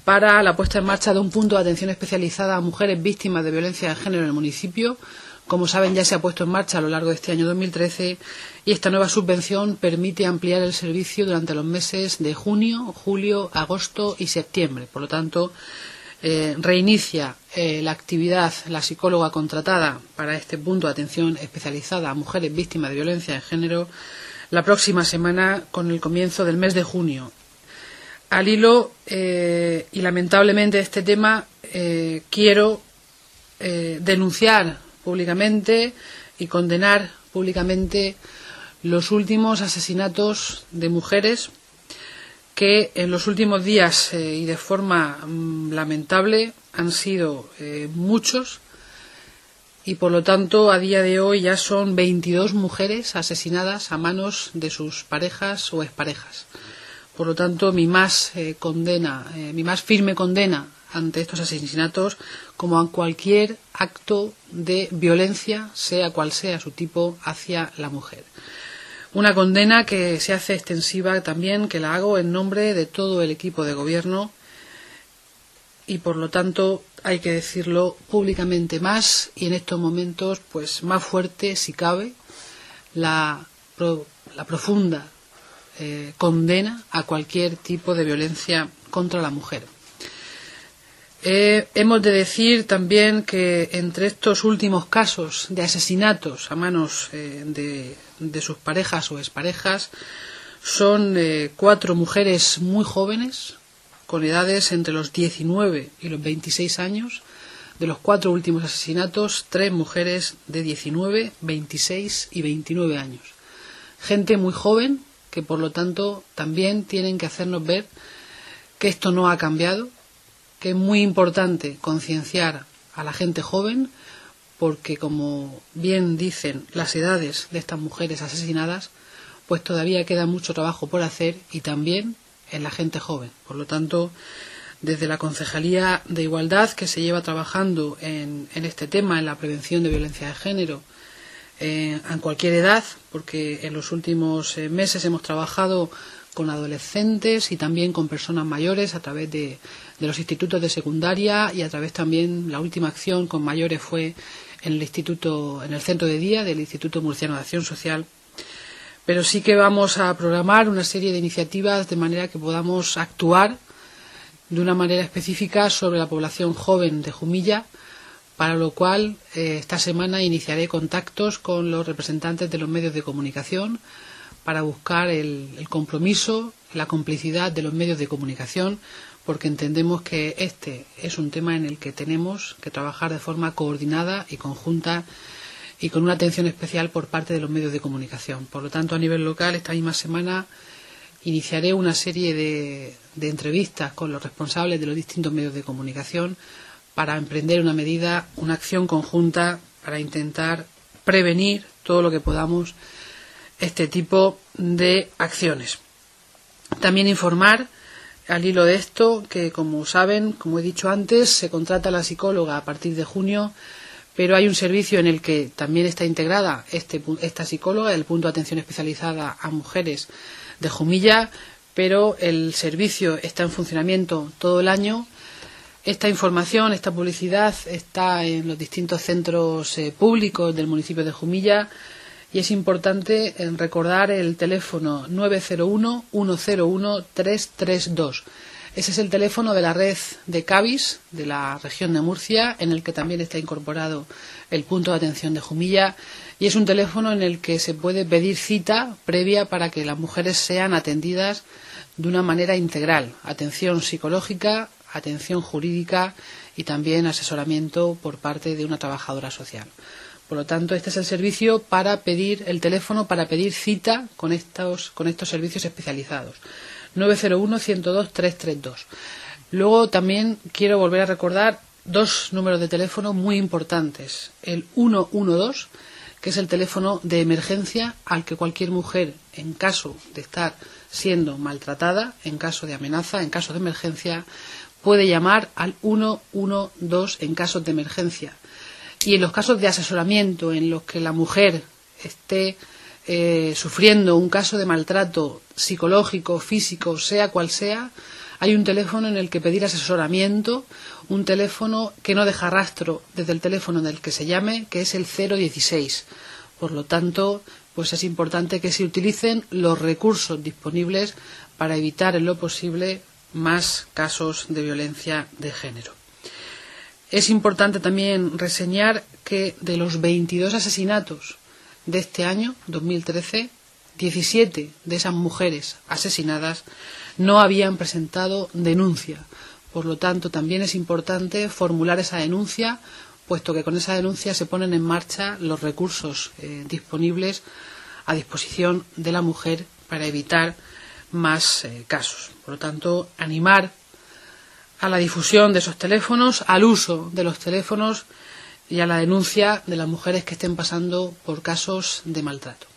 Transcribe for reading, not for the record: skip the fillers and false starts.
para la puesta en marcha de un punto de atención especializada a mujeres víctimas de violencia de género en el municipio. Como saben, ya se ha puesto en marcha a lo largo de este año 2013 y esta nueva subvención permite ampliar el servicio durante los meses de junio, julio, agosto y septiembre. Por lo tanto, reinicia la actividad la psicóloga contratada para este punto de atención especializada a mujeres víctimas de violencia de género la próxima semana con el comienzo del mes de junio. Al hilo y lamentablemente de este tema quiero denunciar públicamente y condenar públicamente los últimos asesinatos de mujeres que en los últimos días y de forma lamentable han sido muchos y por lo tanto a día de hoy ya son 22 mujeres asesinadas a manos de sus parejas o exparejas. Por lo tanto, mi más firme condena ante estos asesinatos, como a cualquier acto de violencia, sea cual sea su tipo, hacia la mujer. Una condena que se hace extensiva también, que la hago en nombre de todo el equipo de gobierno y, por lo tanto, hay que decirlo públicamente más y en estos momentos, pues más fuerte, si cabe, la profunda condena a cualquier tipo de violencia contra la mujer. Hemos de decir también que entre estos últimos casos de asesinatos a manos de sus parejas o exparejas son 4 mujeres muy jóvenes, con edades entre los 19 y los 26 años. De los 4 últimos asesinatos, 3 mujeres de 19, 26 y 29 años. Gente muy joven que, por lo tanto, también tienen que hacernos ver que esto no ha cambiado, que es muy importante concienciar a la gente joven porque, como bien dicen las edades de estas mujeres asesinadas, pues todavía queda mucho trabajo por hacer y también en la gente joven. Por lo tanto, desde la Concejalía de Igualdad, que se lleva trabajando en este tema, en la prevención de violencia de género, en cualquier edad, porque en los últimos meses hemos trabajado con adolescentes y también con personas mayores a través de los institutos de secundaria y a través también, la última acción con mayores fue en el centro de día del Instituto Murciano de Acción Social. Pero sí que vamos a programar una serie de iniciativas de manera que podamos actuar de una manera específica sobre la población joven de Jumilla, para lo cual esta semana iniciaré contactos con los representantes de los medios de comunicación para buscar el compromiso, la complicidad de los medios de comunicación, porque entendemos que este es un tema en el que tenemos que trabajar de forma coordinada y conjunta y con una atención especial por parte de los medios de comunicación. Por lo tanto, a nivel local, esta misma semana iniciaré una serie de entrevistas con los responsables de los distintos medios de comunicación para emprender una acción conjunta para intentar prevenir todo lo que podamos este tipo de acciones. También informar, al hilo de esto, que como saben, como he dicho antes, se contrata a la psicóloga a partir de junio, pero hay un servicio en el que también está integrada esta psicóloga, el punto de atención especializada a mujeres de Jumilla, pero el servicio está en funcionamiento todo el año. Esta información, esta publicidad está en los distintos centros públicos del municipio de Jumilla y es importante recordar el teléfono 901 101 332. Ese es el teléfono de la red de CABIS de la región de Murcia, en el que también está incorporado el punto de atención de Jumilla, y es un teléfono en el que se puede pedir cita previa para que las mujeres sean atendidas de una manera integral, atención psicológica, atención jurídica y también asesoramiento por parte de una trabajadora social. Por lo tanto, este es el servicio el teléfono para pedir cita con estos servicios especializados. 901 102 332. Luego también quiero volver a recordar 2 números de teléfono muy importantes. El 112, que es el teléfono de emergencia al que cualquier mujer, en caso de estar siendo maltratada, en caso de amenaza, en caso de emergencia, puede llamar al 112 en casos de emergencia. Y en los casos de asesoramiento en los que la mujer esté sufriendo un caso de maltrato psicológico, físico, sea cual sea, Hay un teléfono en el que pedir asesoramiento, un teléfono que no deja rastro desde el teléfono en el que se llame, que es el 016. Por lo tanto, pues es importante que se utilicen los recursos disponibles para evitar en lo posible más casos de violencia de género. Es importante también reseñar que de los 22 asesinatos de este año, 2013, 17 de esas mujeres asesinadas no habían presentado denuncia. Por lo tanto, también es importante formular esa denuncia, puesto que con esa denuncia se ponen en marcha los recursos disponibles a disposición de la mujer para evitar más casos. Por lo tanto, animar a la difusión de esos teléfonos, al uso de los teléfonos y a la denuncia de las mujeres que estén pasando por casos de maltrato.